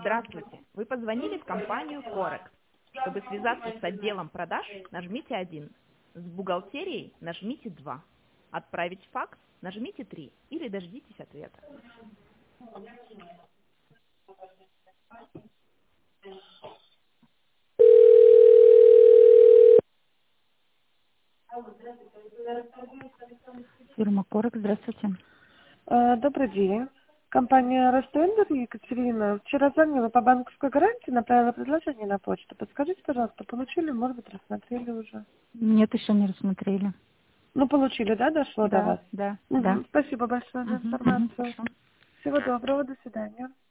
Здравствуйте. Вы позвонили в компанию Корекс. Чтобы связаться с отделом продаж, нажмите 1. С бухгалтерией нажмите 2. Отправить факс нажмите 3 или дождитесь ответа. Фирма Корекс, здравствуйте. Добрый день. Компания Ростендер, Екатерина. Вчера звонила по банковской гарантии, направила предложение на почту. Подскажите, пожалуйста, получили, может быть, рассмотрели уже? Нет, еще не рассмотрели. Ну, получили, да, дошло до Да, вас? да, да. Спасибо большое за информацию. Хорошо. Всего доброго, до свидания.